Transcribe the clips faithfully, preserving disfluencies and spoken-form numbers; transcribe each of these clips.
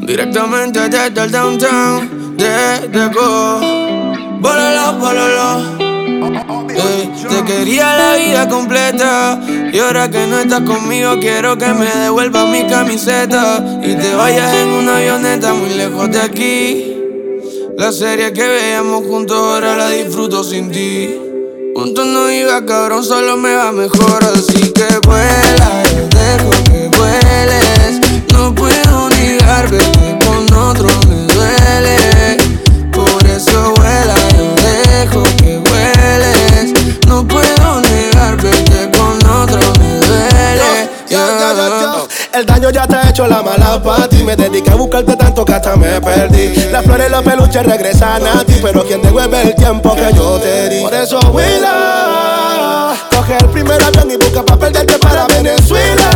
Directamente desde el downtown, desde Go. Bololo, bololo. Ey, te quería la vida completa y ahora que no estás conmigo quiero que me devuelvas mi camiseta y te vayas en una avioneta muy lejos de aquí. La serie que veíamos juntos ahora la disfruto sin ti. Juntos no iba cabrón, solo me va mejor. Así que vuela, yo dejo que vueles. No puedo negar verte con otro, me duele. Por eso vuela, yo dejo que vueles. No puedo negar verte con otro, me duele. Yo, yo, yo, yo. El daño ya te ha hecho la mala pa' ti. Me dediqué a buscarte tanto que hasta me perdí. Las flores y los peluches regresan a ti, pero quien devuelve el tiempo que yo te di. Por eso huila, coge el primer avión y busca pa' perderte para Venezuela.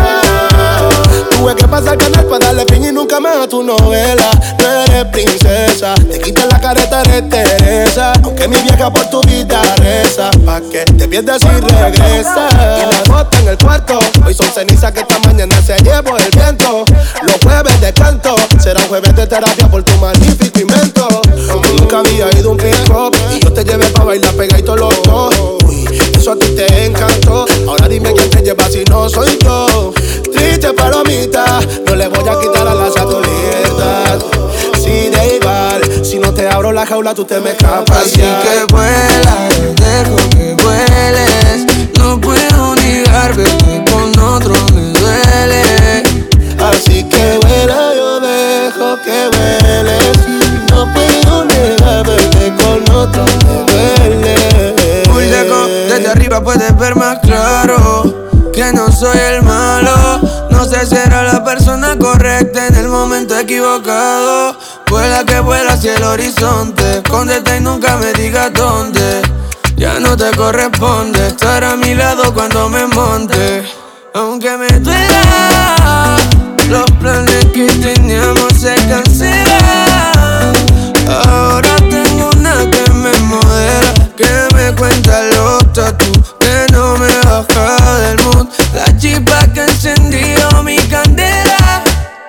Tuve que pasar canal para darle fin y nunca más a tu novela. No eres princesa, te quitas la careta, eres Teresa. Aunque mi vieja por tu vida reza, pa' que te pierdas y regresas. Y la bota en el cuarto, hoy son cenizas que esta mañana se llevó el viento. Los jueves de canto, será un jueves de terapia por tu magnífico invento. Nunca había ido a un pick-up y yo te llevé pa' bailar pegadito los dos. Uy, eso a ti te encantó. Ahora dime quién te lleva si no soy yo. Triste palomita, no le voy a quitar a la tu libertad. Si de igual, si no te abro la jaula tú te me escapas. Así que vuela, yo dejo que vueles. No puedo negar verte con otro, me duele. Así que vuela, yo dejo que vueles. No puedo negar verte con otro, me duele. Muy lejos, desde arriba puedes ver más claro que no soy el malo. No sé si era la persona correcta en el momento equivocado. Vuela que vuela hacia el horizonte. Escóndete y nunca me digas dónde. Ya no te corresponde estar a mi lado cuando me monte. Aunque me duela, los planes que teníamos se cancelan. Ahora tengo una que me modela, que me cuenta los tatu, que no me baja del mood. La chispa que encendió mi candela.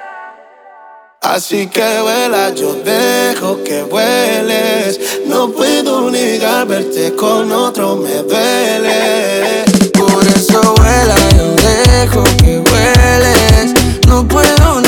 Así que vuela, yo dejo que vueles. No puedo negar verte con otro, me duele. Por eso vuela, yo dejo que vueles. No puedo